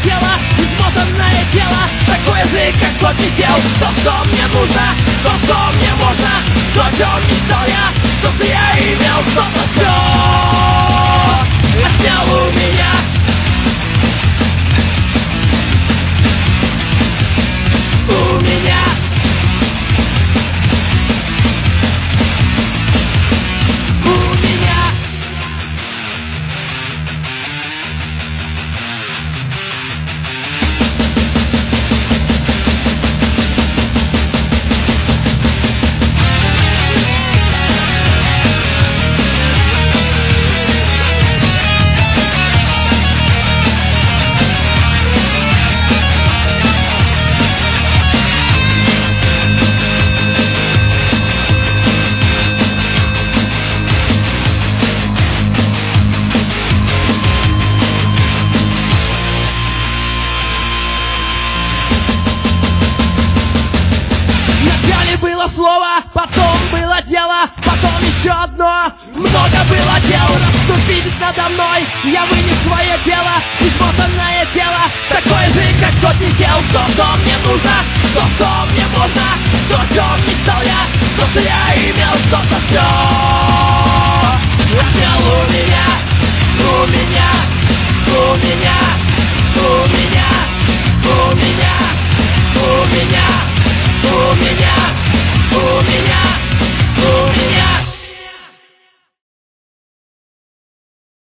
тело, измотанное тело, такое же, как тот летел. То, что мне нужно, то, что мне можно, то, о чем мечтал я, то, что я имел, что-то все отнял у меня. У меня. У меня. Было слово, потом было дело, потом еще одно. Много было дел, расступитесь надо мной. Я вынес свое дело, измотанное тело, такое же, как тот летел. То, что мне нужно, то, что мне можно, то, о чем мечтал я, то, что я имел, что-то все отнял у меня. У меня. У меня.